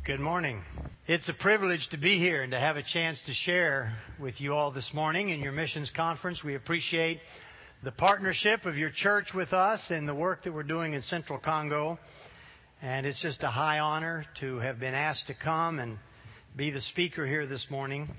Good morning. It's a privilege to be here and to have a chance to share with you all this morning in your missions conference. We appreciate the partnership of your church with us and the work that we're doing in Central Congo. And it's just a high honor to have been asked to come and be the speaker here this morning.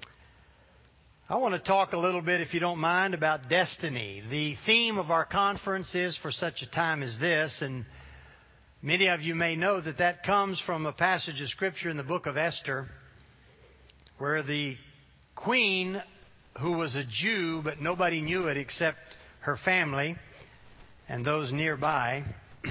I want to talk a little bit, if you don't mind, about destiny. The theme of our conference is For Such a Time as This, and many of you may know that that comes from a passage of Scripture in the book of Esther, where the queen, who was a Jew, but nobody knew it except her family and those nearby,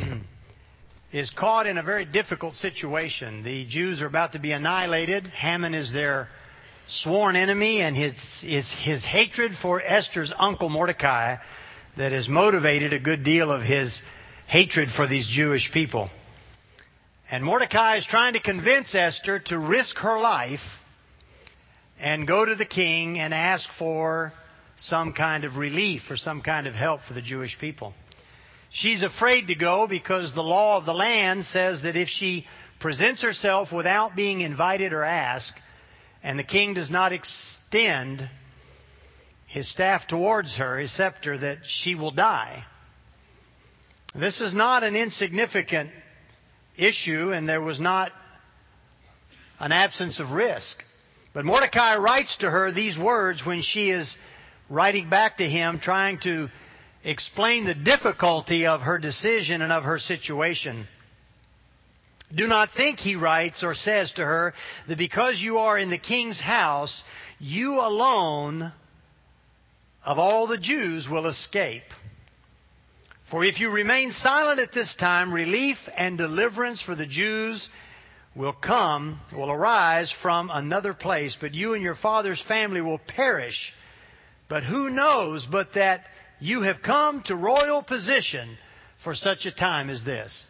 is caught in a very difficult situation. The Jews are about to be annihilated. Haman is their sworn enemy, and his hatred for Esther's uncle Mordecai that has motivated a good deal of his hatred for these Jewish people. And Mordecai is trying to convince Esther to risk her life and go to the king and ask for some kind of relief or some kind of help for the Jewish people. She's afraid to go because the law of the land says that if she presents herself without being invited or asked, and the king does not extend his staff towards her, his scepter, that she will die. This is not an insignificant issue, and there was not an absence of risk. But Mordecai writes to her these words when she is writing back to him, trying to explain the difficulty of her decision and of her situation. Do not think, he writes or says to her, that because you are in the king's house, you alone of all the Jews will escape. For if you remain silent at this time, relief and deliverance for the Jews will arise from another place, but you and your father's family will perish. But who knows but that you have come to royal position for such a time as this?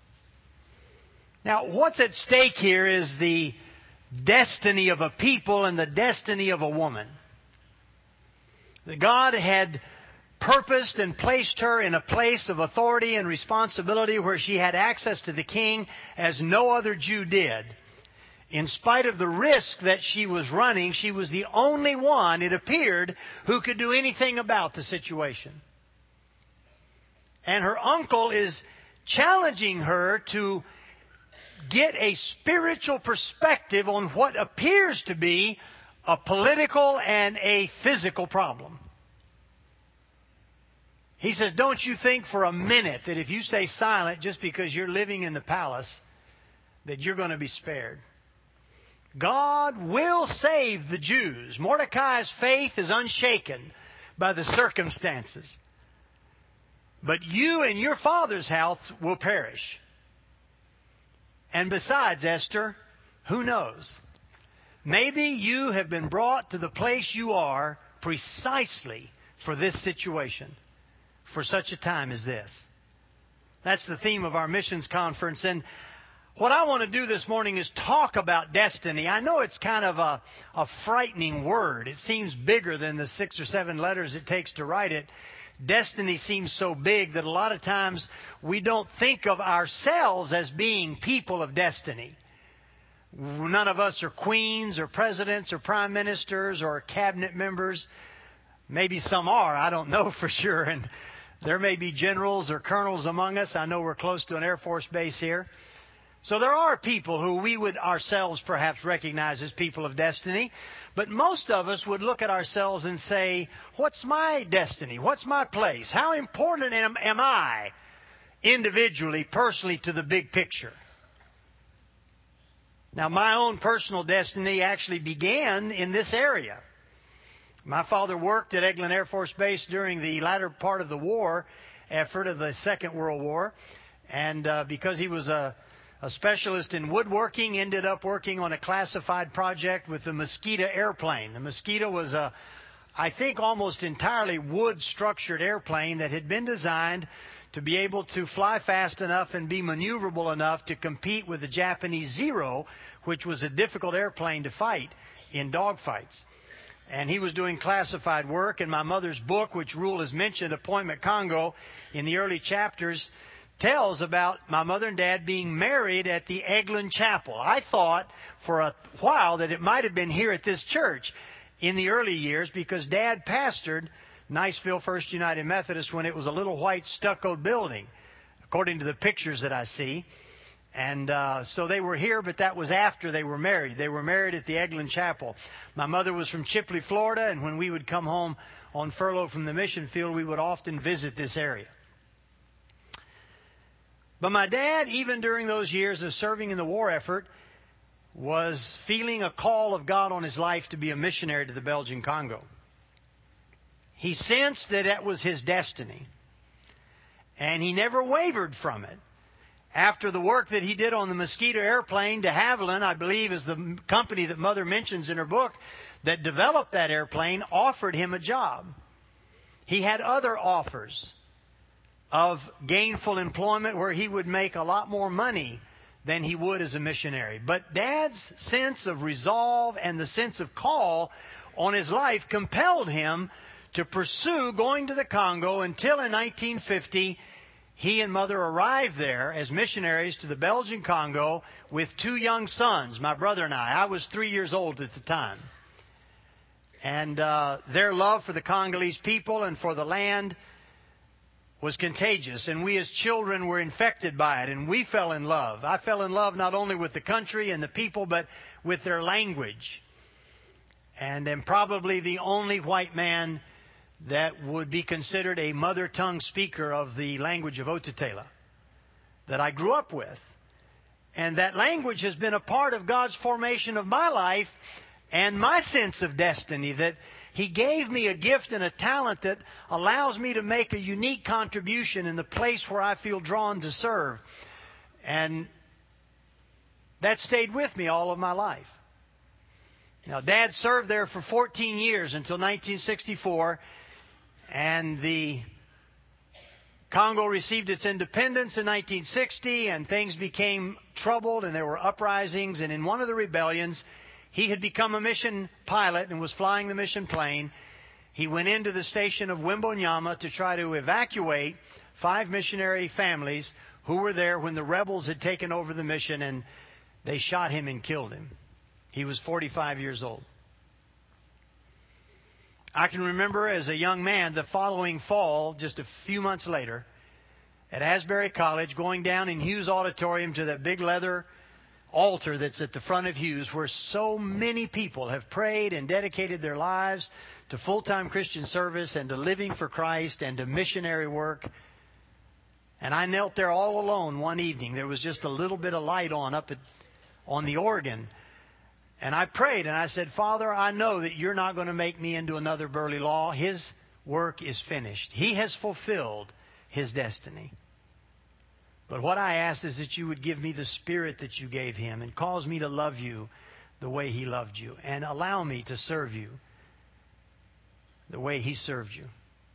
Now, what's at stake here is the destiny of a people and the destiny of a woman. That God had purposed and placed her in a place of authority and responsibility where she had access to the king as no other Jew did. In spite of the risk that she was running, she was the only one, it appeared, who could do anything about the situation. And her uncle is challenging her to get a spiritual perspective on what appears to be a political and a physical problem. He says, don't you think for a minute that if you stay silent just because you're living in the palace, that you're going to be spared. God will save the Jews. Mordecai's faith is unshaken by the circumstances. But you and your father's house will perish. And besides, Esther, who knows? Maybe you have been brought to the place you are precisely for this situation. For such a time as this. That's the theme of our missions conference. And what I want to do this morning is talk about destiny. I know it's kind of a frightening word. It seems bigger than the 6 or 7 letters it takes to write it. Destiny seems so big that a lot of times we don't think of ourselves as being people of destiny. None of us are queens or presidents or prime ministers or cabinet members. Maybe some are. I don't know for sure. And there may be generals or colonels among us. I know we're close to an Air Force base here. So there are people who we would ourselves perhaps recognize as people of destiny. But most of us would look at ourselves and say, what's my destiny? What's my place? How important am I individually, personally, to the big picture? Now, my own personal destiny actually began in this area. My father worked at Eglin Air Force Base during the latter part of the war effort of the Second World War. And because he was a specialist in woodworking, ended up working on a classified project with the Mosquito airplane. The Mosquito was I think, almost entirely wood-structured airplane that had been designed to be able to fly fast enough and be maneuverable enough to compete with the Japanese Zero, which was a difficult airplane to fight in dogfights. And he was doing classified work, and my mother's book, which Rule has mentioned, Appointment Congo, in the early chapters, tells about my mother and dad being married at the Eglin Chapel. I thought for a while that it might have been here at this church in the early years, because Dad pastored Niceville First United Methodist when it was a little white stuccoed building, according to the pictures that I see. And so they were here, but that was after they were married. They were married at the Eglin Chapel. My mother was from Chipley, Florida, and when we would come home on furlough from the mission field, we would often visit this area. But my dad, even during those years of serving in the war effort, was feeling a call of God on his life to be a missionary to the Belgian Congo. He sensed that that was his destiny, and he never wavered from it. After the work that he did on the Mosquito airplane, de Havilland, I believe, is the company that Mother mentions in her book that developed that airplane, offered him a job. He had other offers of gainful employment where he would make a lot more money than he would as a missionary. But Dad's sense of resolve and the sense of call on his life compelled him to pursue going to the Congo until in 1950 he and Mother arrived there as missionaries to the Belgian Congo with 2 young sons, my brother and I. I was 3 years old at the time. And their love for the Congolese people and for the land was contagious, and we as children were infected by it, and we fell in love. I fell in love not only with the country and the people, but with their language. And am probably the only white man that would be considered a mother tongue speaker of the language of Otatela that I grew up with. And that language has been a part of God's formation of my life and my sense of destiny, that He gave me a gift and a talent that allows me to make a unique contribution in the place where I feel drawn to serve. And that stayed with me all of my life. Now, Dad served there for 14 years until 1964, and the Congo received its independence in 1960, and things became troubled, and there were uprisings, and in one of the rebellions, he had become a mission pilot and was flying the mission plane. He went into the station of Wimbonyama to try to evacuate 5 missionary families who were there when the rebels had taken over the mission, and they shot him and killed him. He was 45 years old. I can remember as a young man the following fall, just a few months later, at Asbury College, going down in Hughes Auditorium to that big leather altar that's at the front of Hughes, where so many people have prayed and dedicated their lives to full-time Christian service and to living for Christ and to missionary work. And I knelt there all alone one evening. There was just a little bit of light on the organ. And I prayed and I said, Father, I know that you're not going to make me into another Burley Law. His work is finished. He has fulfilled his destiny. But what I asked is that you would give me the spirit that you gave him and cause me to love you the way he loved you and allow me to serve you the way he served you.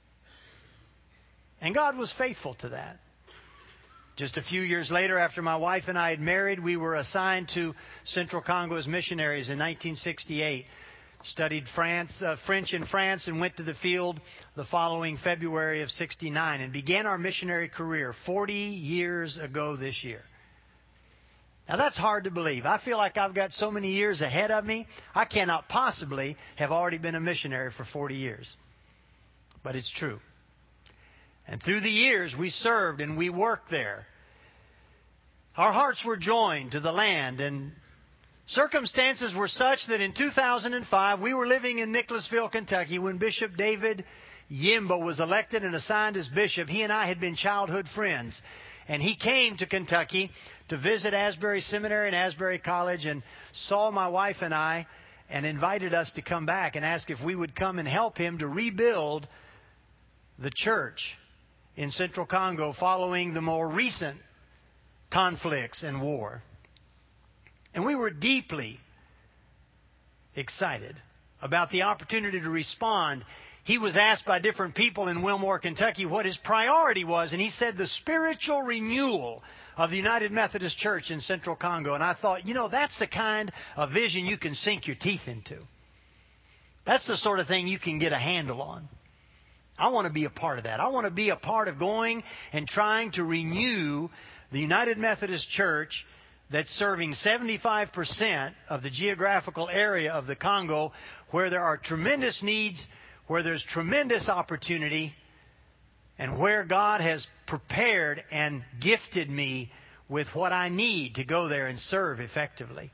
And God was faithful to that. Just a few years later, after my wife and I had married, we were assigned to Central Congo as missionaries in 1968. Studied French in France and went to the field the following February of 69 and began our missionary career 40 years ago this year. Now that's hard to believe. I feel like I've got so many years ahead of me. I cannot possibly have already been a missionary for 40 years. But it's true. And through the years we served and we worked there. Our hearts were joined to the land, and circumstances were such that in 2005, we were living in Nicholasville, Kentucky, when Bishop David Yimba was elected and assigned as bishop. He and I had been childhood friends. And he came to Kentucky to visit Asbury Seminary and Asbury College and saw my wife and I and invited us to come back and ask if we would come and help him to rebuild the church in Central Congo following the more recent conflicts and war. And we were deeply excited about the opportunity to respond. He was asked by different people in Wilmore, Kentucky, what his priority was, and he said the spiritual renewal of the United Methodist Church in Central Congo. And I thought, that's the kind of vision you can sink your teeth into. That's the sort of thing you can get a handle on. I want to be a part of that. I want to be a part of going and trying to renew the United Methodist Church that's serving 75% of the geographical area of the Congo, where there are tremendous needs, where there's tremendous opportunity, and where God has prepared and gifted me with what I need to go there and serve effectively.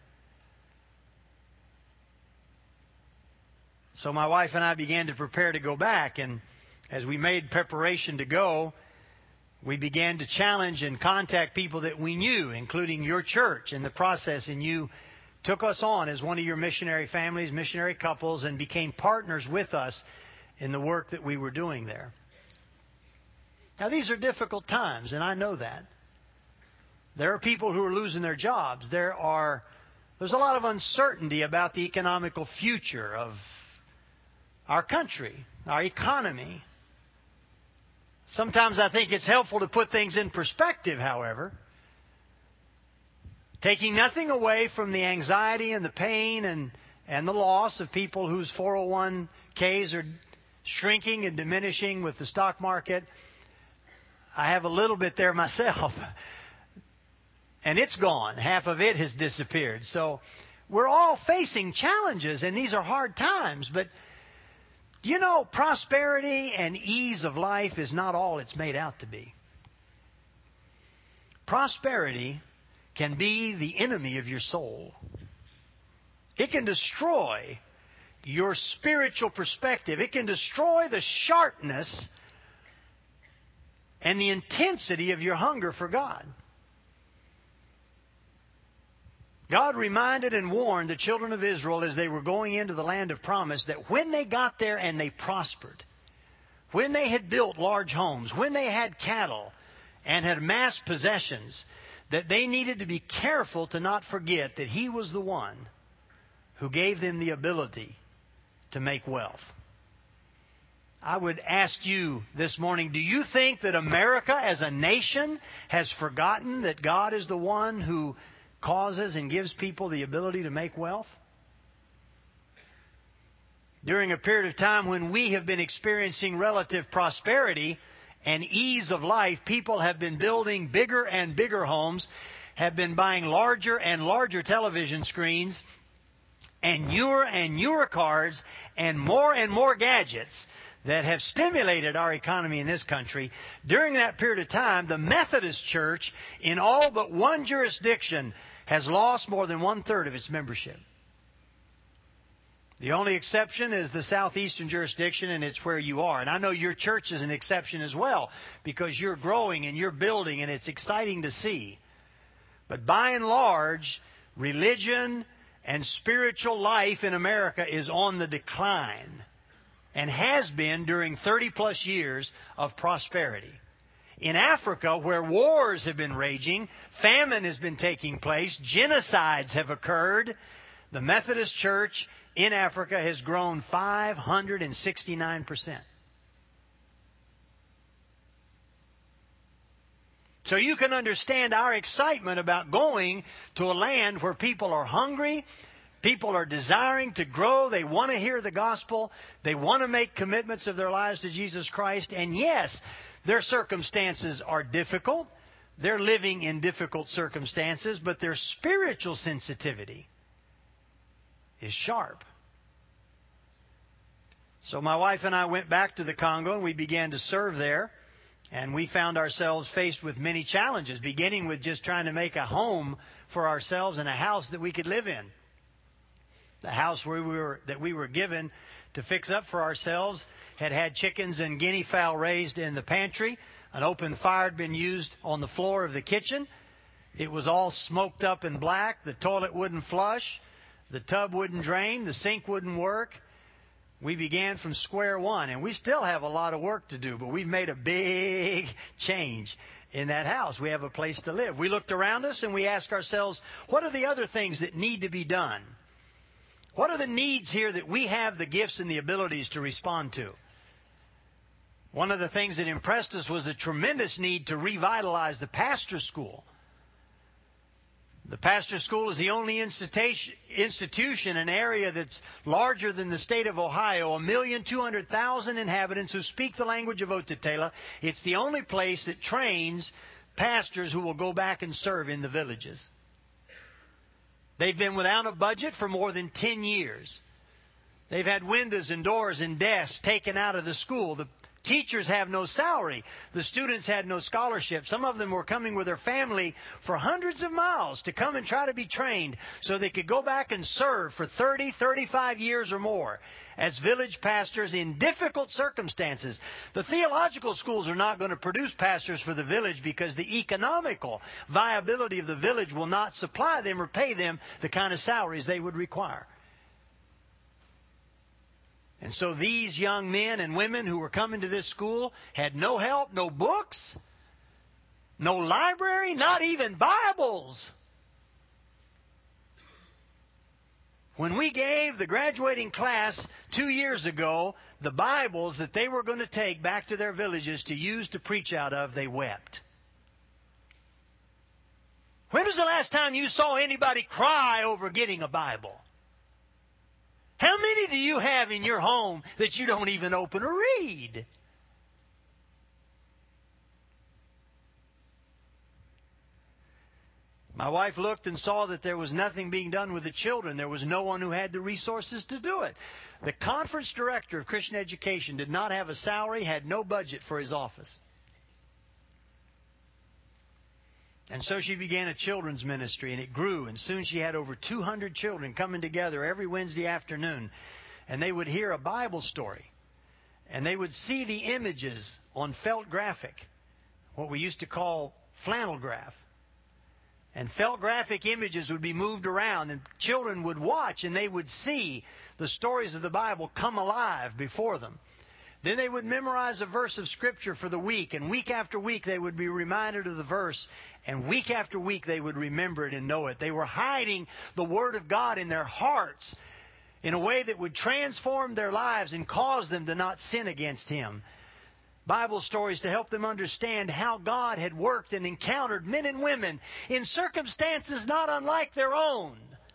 So my wife and I began to prepare to go back, and as we made preparation to go, we began to challenge and contact people that we knew, including your church in the process, and you took us on as one of your missionary families, missionary couples, and became partners with us in the work that we were doing there. Now, these are difficult times, and I know that. There are people who are losing their jobs. There's a lot of uncertainty about the economical future of our country, our economy. Sometimes I think it's helpful to put things in perspective, however, taking nothing away from the anxiety and the pain and the loss of people whose 401ks are shrinking and diminishing with the stock market. I have a little bit there myself, and it's gone. Half of it has disappeared. So we're all facing challenges, and these are hard times, but you know, prosperity and ease of life is not all it's made out to be. Prosperity can be the enemy of your soul. It can destroy your spiritual perspective. It can destroy the sharpness and the intensity of your hunger for God. God reminded and warned the children of Israel as they were going into the land of promise that when they got there and they prospered, when they had built large homes, when they had cattle and had amassed possessions, that they needed to be careful to not forget that He was the one who gave them the ability to make wealth. I would ask you this morning, do you think that America as a nation has forgotten that God is the one who causes and gives people the ability to make wealth? During a period of time when we have been experiencing relative prosperity and ease of life, people have been building bigger and bigger homes, have been buying larger and larger television screens, and newer cars, and more gadgets that have stimulated our economy in this country. During that period of time, the Methodist Church, in all but one jurisdiction, has lost more than 1/3 of its membership. The only exception is the southeastern jurisdiction, and it's where you are. And I know your church is an exception as well, because you're growing and you're building, and it's exciting to see. But by and large, religion and spiritual life in America is on the decline, and has been during 30-plus years of prosperity. In Africa, where wars have been raging, famine has been taking place, genocides have occurred, the Methodist Church in Africa has grown 569%. So you can understand our excitement about going to a land where people are hungry, people are desiring to grow, they want to hear the gospel, they want to make commitments of their lives to Jesus Christ, and yes, their circumstances are difficult. They're living in difficult circumstances, but their spiritual sensitivity is sharp. So my wife and I went back to the Congo, and we began to serve there. And we found ourselves faced with many challenges, beginning with just trying to make a home for ourselves and a house that we could live in. The house that we were given to fix up for ourselves had chickens and guinea fowl raised in the pantry. An open fire had been used on the floor of the kitchen. It was all smoked up and black. The toilet wouldn't flush. The tub wouldn't drain. The sink wouldn't work. We began from square one, and we still have a lot of work to do, but we've made a big change in that house. We have a place to live. We looked around us and we asked ourselves, what are the other things that need to be done? What are the needs here that we have the gifts and the abilities to respond to? One of the things that impressed us was the tremendous need to revitalize the pastor school. The pastor school is the only institution, an area that's larger than the state of Ohio, 1,200,000 inhabitants who speak the language of Otatela. It's the only place that trains pastors who will go back and serve in the villages. They've been without a budget for more than 10 years. They've had windows and doors and desks taken out of the school. The teachers have no salary. The students had no scholarship. Some of them were coming with their family for hundreds of miles to come and try to be trained so they could go back and serve for 30, 35 years or more as village pastors in difficult circumstances. The theological schools are not going to produce pastors for the village because the economical viability of the village will not supply them or pay them the kind of salaries they would require. And so these young men and women who were coming to this school had no help, no books, no library, not even Bibles. When we gave the graduating class 2 years ago the Bibles that they were going to take back to their villages to use to preach out of, they wept. When was the last time you saw anybody cry over getting a Bible? How many do you have in your home that you don't even open or read? My wife looked and saw that there was nothing being done with the children. There was no one who had the resources to do it. The conference director of Christian education did not have a salary, had no budget for his office. And so she began a children's ministry, and it grew. And soon she had over 200 children coming together every Wednesday afternoon. And they would hear a Bible story. And they would see the images on felt graphic, what we used to call flannel graph. And felt graphic images would be moved around, and children would watch, and they would see the stories of the Bible come alive before them. Then they would memorize a verse of Scripture for the week, and week after week they would be reminded of the verse, and week after week they would remember it and know it. They were hiding the Word of God in their hearts in a way that would transform their lives and cause them to not sin against Him. Bible stories to help them understand how God had worked and encountered men and women in circumstances not unlike their own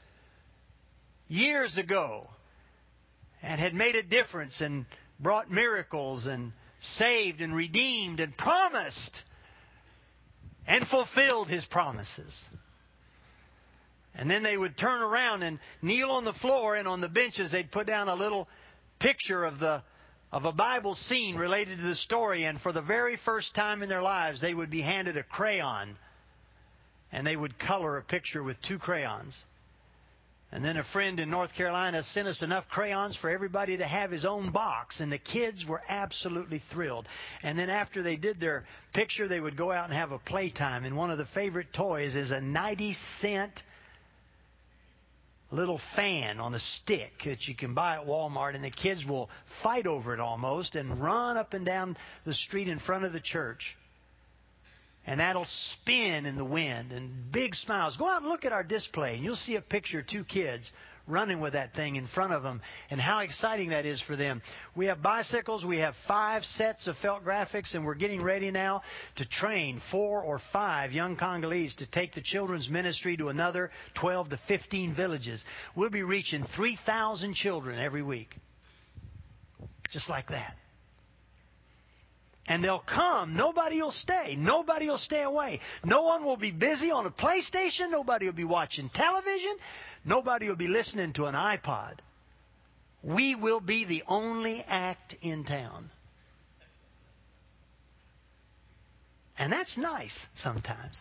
years ago, and had made a difference and brought miracles and saved and redeemed and promised and fulfilled His promises. And then they would turn around and kneel on the floor, and on the benches they'd put down a little picture of a Bible scene related to the story, and for the very first time in their lives they would be handed a crayon, and they would color a picture with 2 crayons. And then a friend in North Carolina sent us enough crayons for everybody to have his own box. And the kids were absolutely thrilled. And then after they did their picture, they would go out and have a playtime. And one of the favorite toys is a 90-cent little fan on a stick that you can buy at Walmart. And the kids will fight over it almost and run up and down the street in front of the church. And that'll spin in the wind, and big smiles. Go out and look at our display, and you'll see a picture of 2 kids running with that thing in front of them, and how exciting that is for them. We have bicycles. We have 5 sets of felt graphics, and we're getting ready now to train 4 or 5 young Congolese to take the children's ministry to another 12 to 15 villages. We'll be reaching 3,000 children every week. Just like that. And they'll come. Nobody will stay. Nobody will stay away. No one will be busy on a PlayStation. Nobody will be watching television. Nobody will be listening to an iPod. We will be the only act in town. And that's nice sometimes.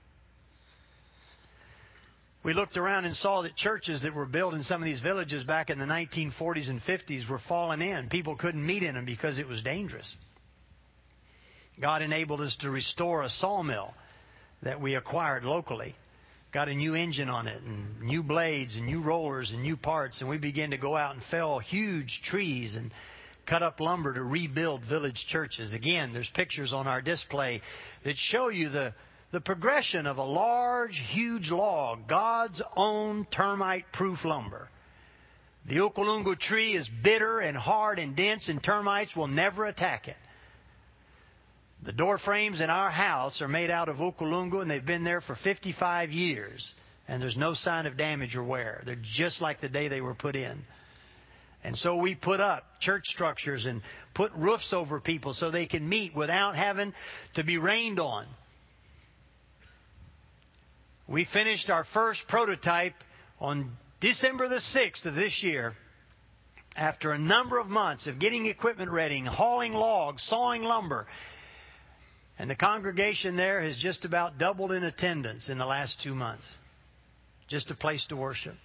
We looked around and saw that churches that were built in some of these villages back in the 1940s and 50s were falling in. People couldn't meet in them because it was dangerous. God enabled us to restore a sawmill that we acquired locally. Got a new engine on it, and new blades, and new rollers, and new parts. And we began to go out and fell huge trees and cut up lumber to rebuild village churches. Again, there's pictures on our display that show you the progression of a large, huge log, God's own termite-proof lumber. The Ukulungu tree is bitter and hard and dense, and termites will never attack it. The door frames in our house are made out of Ukulungu, and they've been there for 55 years. And there's no sign of damage or wear. They're just like the day they were put in. And so we put up church structures and put roofs over people so they can meet without having to be rained on. We finished our first prototype on December the 6th of this year. After a number of months of getting equipment ready, hauling logs, sawing lumber. And the congregation there has just about doubled in attendance in the last 2 months. Just a place to worship.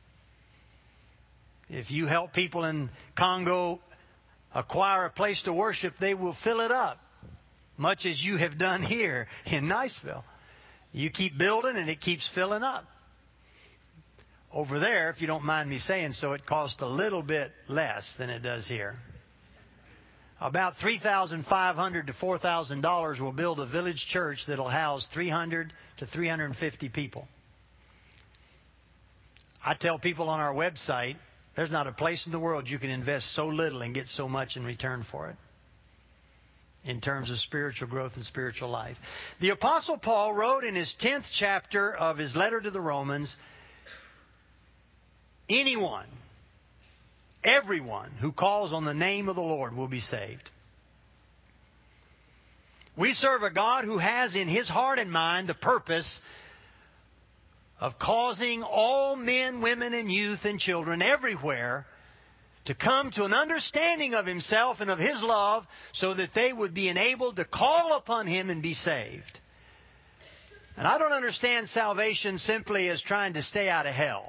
If you help people in Congo acquire a place to worship, they will fill it up, much as you have done here in Niceville. You keep building and it keeps filling up. Over there, if you don't mind me saying so, it costs a little bit less than it does here. About $3,500 to $4,000 will build a village church that will house 300 to 350 people. I tell people on our website, there's not a place in the world you can invest so little and get so much in return for it, in terms of spiritual growth and spiritual life. The Apostle Paul wrote in his 10th chapter of his letter to the Romans, anyone, everyone who calls on the name of the Lord will be saved. We serve a God who has in His heart and mind the purpose of causing all men, women, and youth and children everywhere to come to an understanding of Himself and of His love so that they would be enabled to call upon Him and be saved. And I don't understand salvation simply as trying to stay out of hell.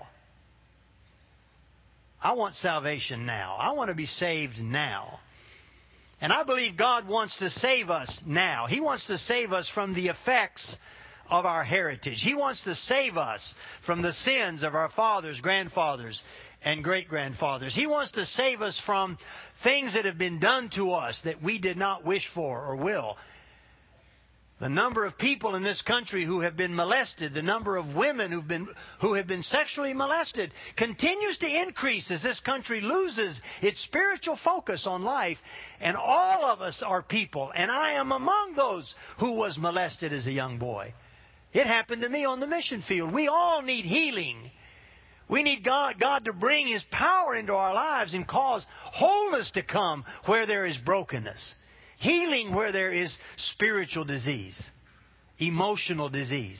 I want salvation now. I want to be saved now. And I believe God wants to save us now. He wants to save us from the effects of our heritage. He wants to save us from the sins of our fathers, grandfathers, and great-grandfathers. He wants to save us from things that have been done to us that we did not wish for or will. The number of people in this country who have been molested, the number of women who have been sexually molested continues to increase as this country loses its spiritual focus on life. And all of us are people, and I am among those who was molested as a young boy. It happened to me on the mission field. We all need healing. We need God to bring His power into our lives and cause wholeness to come where there is brokenness. Healing where there is spiritual disease, emotional disease.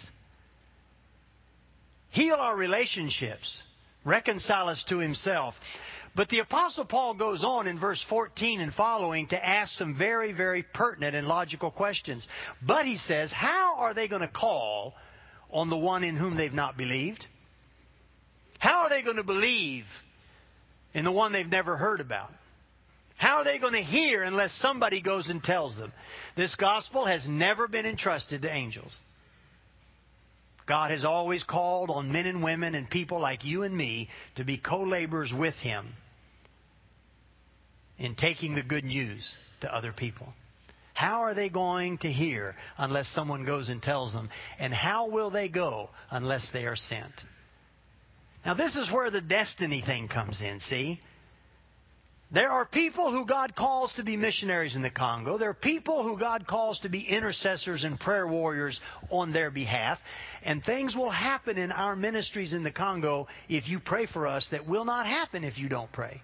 Heal our relationships. Reconcile us to Himself. But the Apostle Paul goes on in verse 14 and following to ask some very, very pertinent and logical questions. But he says, how are they going to call on the one in whom they've not believed? How are they going to believe in the one they've never heard about? How are they going to hear unless somebody goes and tells them? This gospel has never been entrusted to angels. God has always called on men and women and people like you and me to be co-laborers with Him in taking the good news to other people. How are they going to hear unless someone goes and tells them? And how will they go unless they are sent? Now this is where the destiny thing comes in, see? There are people who God calls to be missionaries in the Congo. There are people who God calls to be intercessors and prayer warriors on their behalf. And things will happen in our ministries in the Congo if you pray for us that will not happen if you don't pray.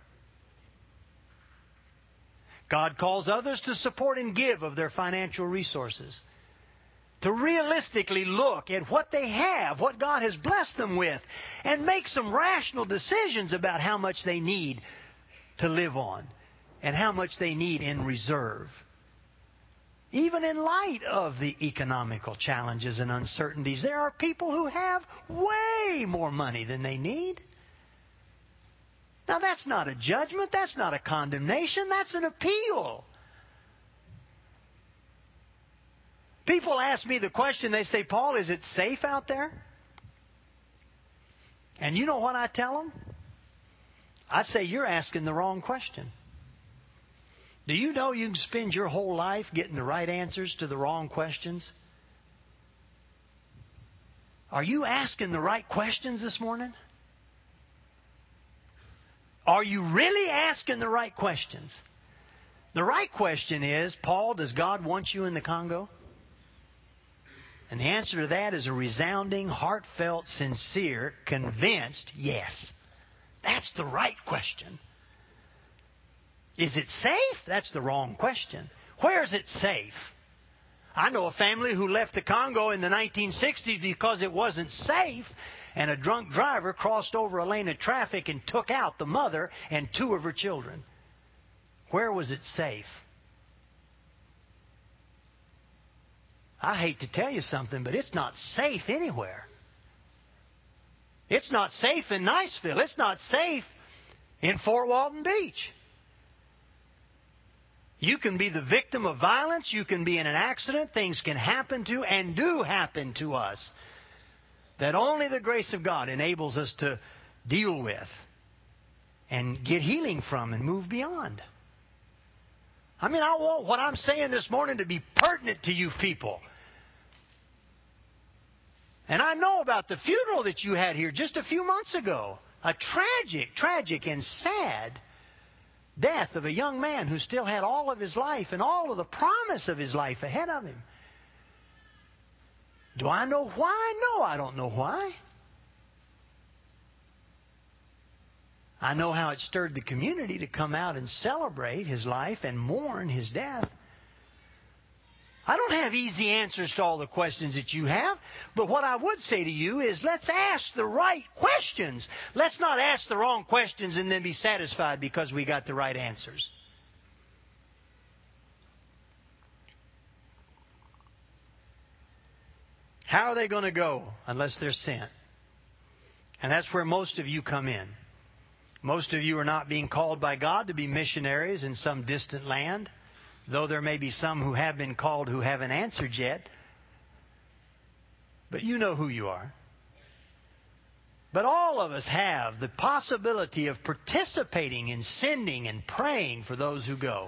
God calls others to support and give of their financial resources. To realistically look at what they have, what God has blessed them with, and make some rational decisions about how much they need to live on and how much they need in reserve. Even in light of the economical challenges and uncertainties, there are people who have way more money than they need. Now that's not a judgment, that's not a condemnation, that's an appeal. People ask me the question, they say, Paul, is it safe out there? And you know what I tell them? I say, you're asking the wrong question. Do you know you can spend your whole life getting the right answers to the wrong questions? Are you asking the right questions this morning? Are you really asking the right questions? The right question is, Paul, does God want you in the Congo? And the answer to that is a resounding, heartfelt, sincere, convinced yes. That's the right question. Is it safe? That's the wrong question. Where is it safe? I know a family who left the Congo in the 1960s because it wasn't safe, and a drunk driver crossed over a lane of traffic and took out the mother and 2 of her children. Where was it safe? I hate to tell you something, but it's not safe anywhere. It's not safe in Niceville. It's not safe in Fort Walton Beach. You can be the victim of violence. You can be in an accident. Things can happen to and do happen to us that only the grace of God enables us to deal with and get healing from and move beyond. I mean, I want what I'm saying this morning to be pertinent to you people. And I know about the funeral that you had here just a few months ago. A tragic and sad death of a young man who still had all of his life and all of the promise of his life ahead of him. Do I know why? No, I don't know why. I know how it stirred the community to come out and celebrate his life and mourn his death. I don't have easy answers to all the questions that you have, but what I would say to you is let's ask the right questions. Let's not ask the wrong questions and then be satisfied because we got the right answers. How are they going to go unless they're sent? And that's where most of you come in. Most of you are not being called by God to be missionaries in some distant land, though there may be some who have been called who haven't answered yet. But you know who you are. But all of us have the possibility of participating in sending and praying for those who go.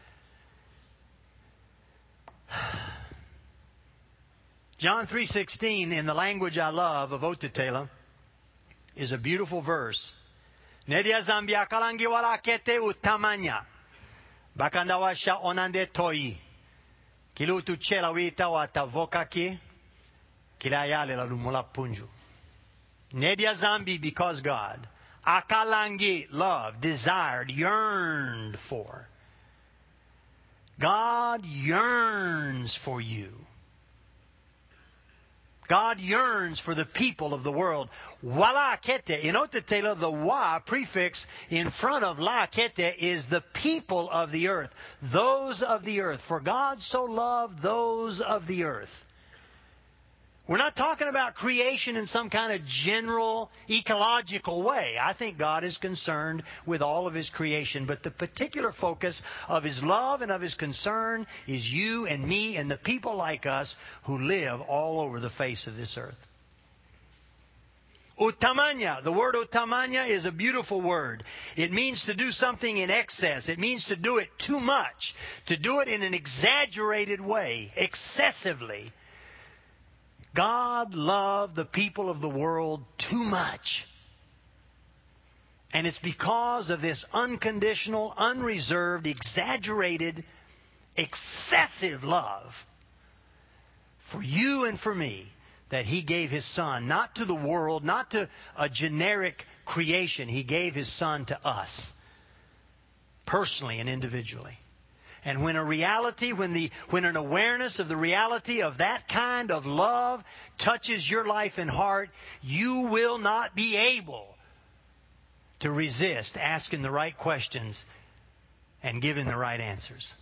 John 3:16, in the language I love of Otatela, is a beautiful verse. Nedia zambia kalangi wala kete utamanya. Bakandawa sha onande toi. Kilutu chela wita watavoka ki. Kilayale la lumula punju. Nedia zambi, because God. Akalangi, love, desired, yearned for. God yearns for you. God yearns for the people of the world. Wala kete. In Otatela, the wa prefix in front of la kete is the people of the earth. Those of the earth. For God so loved those of the earth. We're not talking about creation in some kind of general ecological way. I think God is concerned with all of His creation. But the particular focus of His love and of His concern is you and me and the people like us who live all over the face of this earth. Utamanya. The word utamanya is a beautiful word. It means to do something in excess. It means to do it too much. To do it in an exaggerated way, excessively. God loved the people of the world too much. And it's because of this unconditional, unreserved, exaggerated, excessive love for you and for me that He gave His Son, not to the world, not to a generic creation. He gave His Son to us, personally and individually. And when a reality, when an awareness of the reality of that kind of love touches your life and heart, you will not be able to resist asking the right questions and giving the right answers.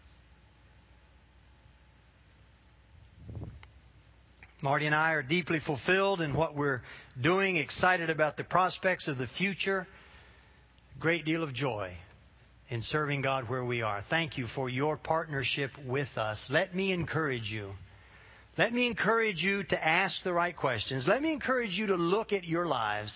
Marty and I are deeply fulfilled in what we're doing, excited about the prospects of the future, a great deal of joy in serving God where we are. Thank you for your partnership with us. Let me encourage you. Let me encourage you to ask the right questions. Let me encourage you to look at your lives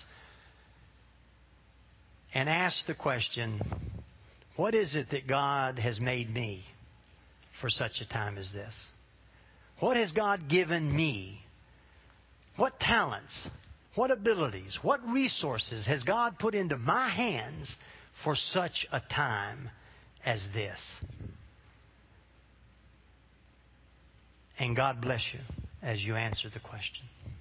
and ask the question, what is it that God has made me for such a time as this? What has God given me? What talents, what abilities, what resources has God put into my hands for such a time as this? And God bless you as you answer the question.